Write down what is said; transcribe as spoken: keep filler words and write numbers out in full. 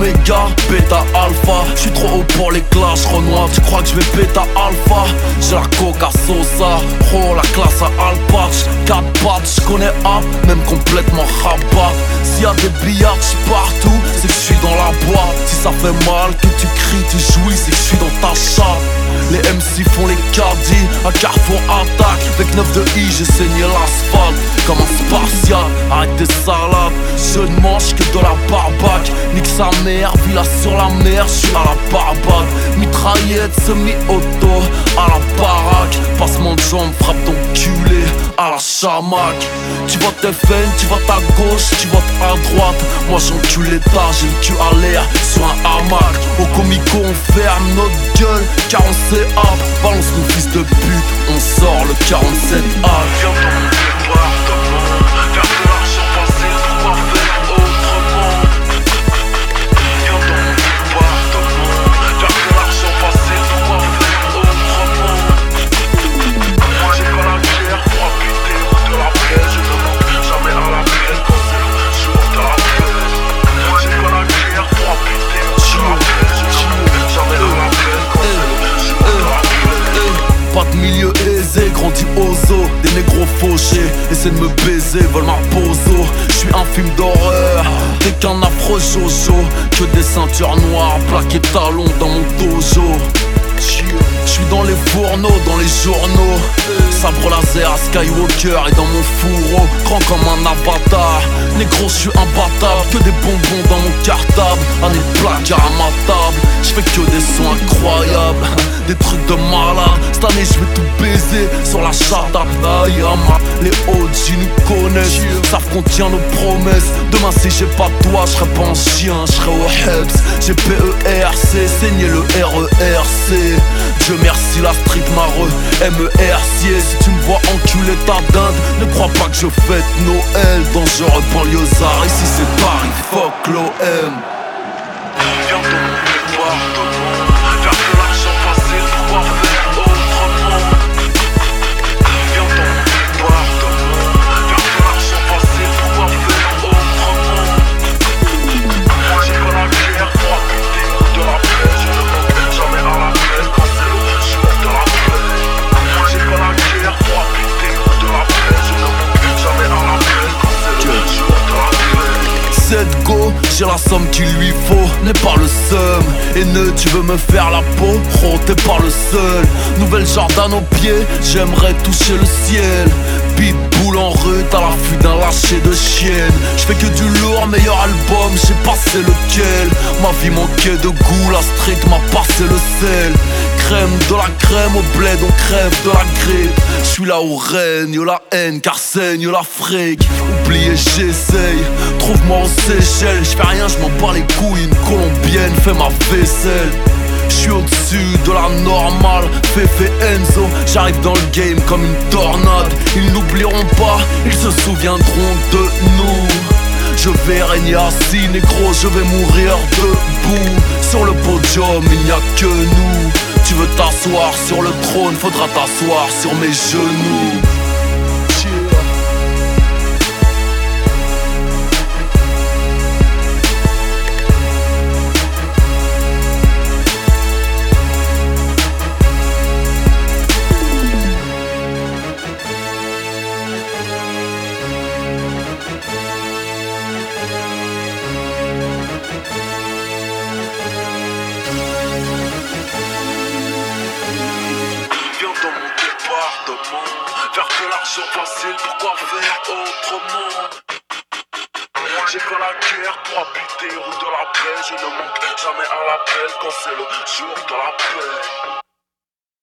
oméga, bêta, alpha. J'suis trop haut pour les clashs, Renoir. Tu crois que j'vais bêta, alpha? J'ai la coca sosa, oh la classe à Alpatch. Quatre pattes, j'connais A, même complètement rabat. S'il y a des billards, j'suis partout, c'est que j'suis dans la boîte. Si ça fait mal, que tu cries, tu jouis, c'est que j'suis dans ta chatte. Les M C font les caddies, à Carrefour attaque. Avec neuf de I, j'ai saigné l'asphalte comme un spartiate. Arrête tes salades, je ne mange que de la barbaque. Nique sa mère, villa sur la mer, j'suis à la barbade. Mitraillette, semi-auto, à la baraque. Passement de jambes, frappe ton culé, à la chamac. Tu votes F N, tu votes à gauche, tu votes à droite. Moi j'encule l'État, j'ai le cul à l'air sur un hamac. Au comico on ferme notre gueule, car on s'est hâte. Balance nos fils de pute, on sort le quarante-sept A. Viens dans mon département, faire de l'argent facile, pourquoi faire autrement? Viens dans mon département, faire de l'argent facile, pourquoi faire autrement? Moi j'ai pas la guerre pour habiter ou de la paix. Je ne manque jamais à la paix quand c'est le jour de la paix. Moi j'ai pas la guerre pour habiter ou de la paix. Je ne manque jamais à la paix quand c'est le jour de la paix. Pas de milieu aisé, grandi aux os. Des négros fauchés, essaient de me baiser, veulent ma poso. J'suis un film d'horreur, t'es qu'un afro jojo. Que des ceintures noires, plaquées talons dans mon dojo. J'suis dans les fourneaux, dans les journaux. Sabre laser à Skywalker et dans mon fourreau, grand comme un avatar. Négro, j'suis imbattable, que des bonbons dans mon cartable. Année de placard à ma table, j'fais que des sons incroyables. Des trucs de malade, cette année j'vais tout baiser sur la charte d'Ayama. Les O G nous connaissent, savent qu'on tient nos promesses. Demain si j'ai pas toi, j'serais pas un chien, j'serais au Heps. J'ai P E R C, saigné le R E R C. Dieu merci la street marre, M E R C. Si tu me vois enculer ta dinde, ne crois pas que je fête Noël. Dangereux banlieusard, ici c'est Paris, fuck l'O M. Viens dans mon département, faire de l'argent facile, pourquoi faire autrement? Viens dans mon département, faire de l'argent facile, pourquoi faire autrement? Moi j'ai pas la guerre pour habiter ou de la paix. Je ne manque jamais à la paix quand c'est le jour de la paix. Moi j'ai pas la guerre pour habiter ou de la paix. Je ne manque jamais à la paix quand c'est le jour de la paix. Cette go, j'ai la somme qu'il lui faut, n'est pas le seum. Et ne, tu veux me faire la peau, oh t'es pas le seul. Nouvelle Jordan au pied, j'aimerais toucher le ciel. Pitbull en rue, à l'affût d'un lâcher de chienne. J'fais que du lourd, meilleur album, j'ai passé lequel. Ma vie manquait de goût, la street m'a passé le sel. Crème de la crème, au bled on crève de la grippe. J'suis là où règne la haine, car saigne l'Afrique. Oubliez, j'essaye, trouve-moi aux Seychelles. J'fais rien, j'm'en bats les couilles, une colombienne fait ma vaisselle. J'suis au-dessus de la normale, Fefe Enzo. J'arrive dans le game comme une tornade. Ils n'oublieront pas, ils se souviendront de nous. Je vais régner assis, négro, je vais mourir debout. Sur le podium, il n'y a que nous. Tu veux t'asseoir sur le trône, faudra t'asseoir sur mes genoux. Faire de l'argent facile, pourquoi faire autrement? J'ai fait la guerre pour habiter rue de la paix. Je ne manque jamais à l'appel quand c'est le jour de la paix.